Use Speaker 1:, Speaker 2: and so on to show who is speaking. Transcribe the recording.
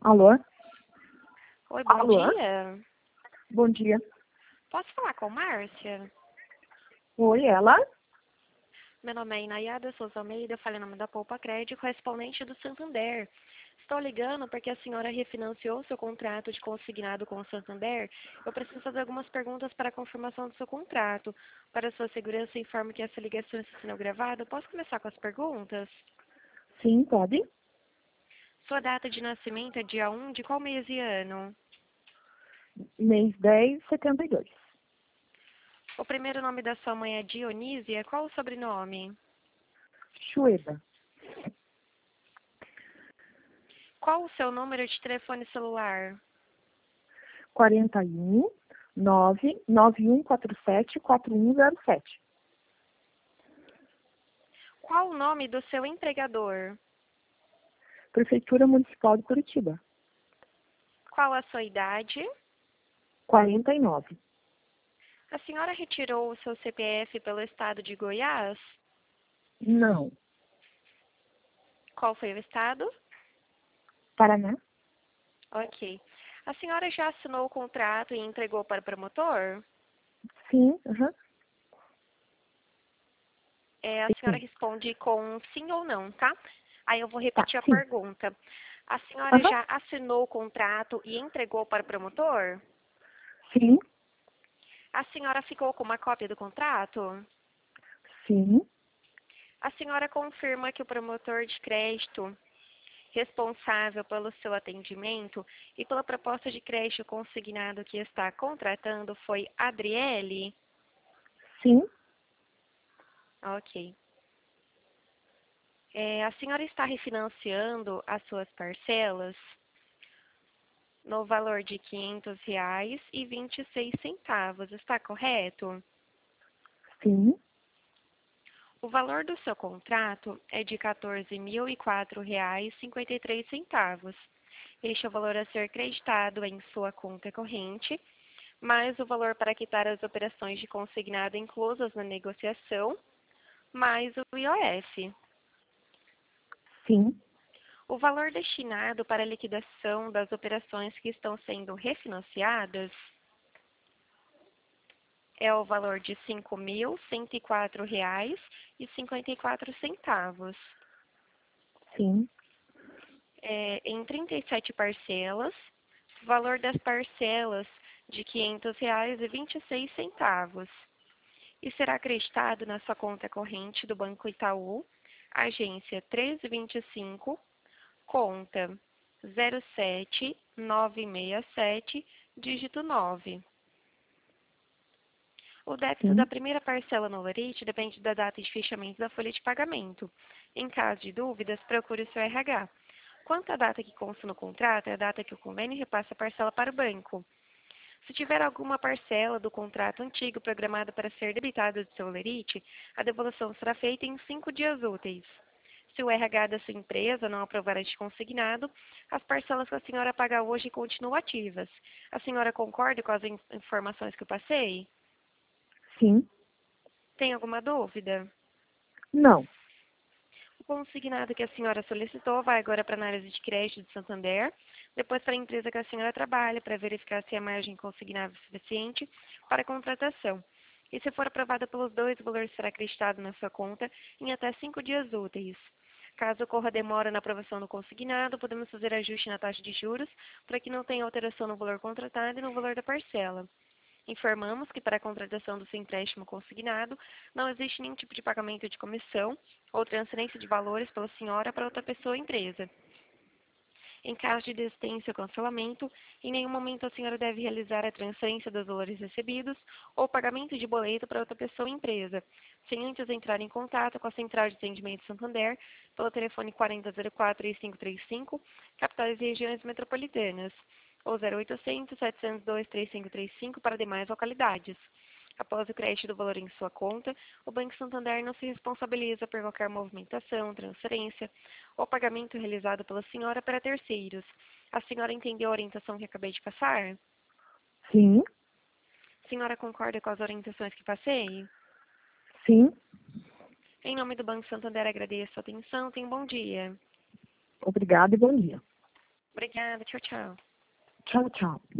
Speaker 1: Alô?
Speaker 2: Oi, bom
Speaker 1: Alô?
Speaker 2: dia.
Speaker 1: Bom dia.
Speaker 2: Posso falar com Márcia?
Speaker 1: Oi, ela?
Speaker 2: Meu nome é Inayada Souza Almeida, eu falei em nome da Poupa Crédito, correspondente do Santander. Estou ligando porque a senhora refinanciou seu contrato de consignado com o Santander. Eu preciso fazer algumas perguntas para a confirmação do seu contrato. Para sua segurança, informo que essa ligação está sendo gravada. Posso começar com as perguntas?
Speaker 1: Sim, pode.
Speaker 2: Sua data de nascimento é dia 1 de qual mês e ano?
Speaker 1: Mês 10/72.
Speaker 2: O primeiro nome da sua mãe é Dionísia. Qual o sobrenome?
Speaker 1: Chueda.
Speaker 2: Qual o seu número de telefone celular?
Speaker 1: 41 99147 4107.
Speaker 2: Qual o nome do seu empregador?
Speaker 1: Prefeitura Municipal de Curitiba.
Speaker 2: Qual a sua idade?
Speaker 1: 49.
Speaker 2: A senhora retirou o seu CPF pelo estado de Goiás?
Speaker 1: Não.
Speaker 2: Qual foi o estado?
Speaker 1: Paraná?
Speaker 2: Ok. A senhora já assinou o contrato e entregou para o promotor?
Speaker 1: Sim, aham.
Speaker 2: A senhora
Speaker 1: Sim.
Speaker 2: responde com sim ou não, tá? Aí eu vou
Speaker 1: Tá,
Speaker 2: repetir a
Speaker 1: sim.
Speaker 2: pergunta. A senhora
Speaker 1: Aham.
Speaker 2: já assinou o contrato e entregou para o promotor?
Speaker 1: Sim,
Speaker 2: A senhora ficou com uma cópia do contrato?
Speaker 1: sim,
Speaker 2: A senhora confirma que o promotor de crédito responsável pelo seu atendimento e pela proposta de crédito consignado que está contratando foi Adriele?
Speaker 1: sim,
Speaker 2: Ok. A senhora está refinanciando as suas parcelas no valor de R$ 500,26, está correto?
Speaker 1: sim,
Speaker 2: O valor do seu contrato é de R$ 14.004,53. Este é o valor a ser creditado em sua conta corrente, mais o valor para quitar as operações de consignado inclusas na negociação, mais o IOF.
Speaker 1: sim,
Speaker 2: O valor destinado para a liquidação das operações que estão sendo refinanciadas é o valor de R$ 5.104,54.
Speaker 1: sim,
Speaker 2: Em 37 parcelas, o valor das parcelas de R$ 500,26 e será acreditado na sua conta corrente do Banco Itaú, agência 1325, conta 07967, dígito 9. O débito da
Speaker 1: sim.
Speaker 2: primeira parcela no Lerite depende da data de fechamento da folha de pagamento. Em caso de dúvidas, procure o seu RH. Quanto à data que consta no contrato, é a data que o convênio repassa a parcela para o banco. Se tiver alguma parcela do contrato antigo programada para ser debitada do seu lerite, a devolução será feita em 5 dias úteis. Se o RH da sua empresa não aprovar este consignado, as parcelas que a senhora paga hoje continuam ativas. A senhora concorda com as informações que eu passei?
Speaker 1: Sim.
Speaker 2: Tem alguma dúvida?
Speaker 1: Não.
Speaker 2: O consignado que a senhora solicitou vai agora para a análise de crédito de Santander, depois para a empresa que a senhora trabalha, para verificar se a margem consignável é suficiente para a contratação. E se for aprovada pelos dois, o valor será acreditado na sua conta em até 5 dias úteis. Caso ocorra demora na aprovação do consignado, podemos fazer ajuste na taxa de juros para que não tenha alteração no valor contratado e no valor da parcela. Informamos que para a contratação do seu empréstimo consignado não existe nenhum tipo de pagamento de comissão ou transferência de valores pela senhora para outra pessoa ou empresa. Em caso de desistência ou cancelamento, em nenhum momento a senhora deve realizar a transferência dos valores recebidos ou pagamento de boleto para outra pessoa ou empresa, sem antes entrar em contato com a Central de Atendimento de Santander pelo telefone 4004-3535, capitais e regiões metropolitanas, ou 0800 702 3535 para demais localidades. Após o crédito do valor em sua conta, o Banco Santander não se responsabiliza por qualquer movimentação, transferência ou pagamento realizado pela senhora para terceiros. A senhora entendeu a orientação que acabei de passar?
Speaker 1: Sim,
Speaker 2: A senhora concorda com as orientações que passei?
Speaker 1: sim.
Speaker 2: Em nome do Banco Santander, agradeço a atenção. Tenha um bom dia.
Speaker 1: Obrigada e bom dia.
Speaker 2: Obrigada, tchau, tchau.
Speaker 1: Tchau, tchau.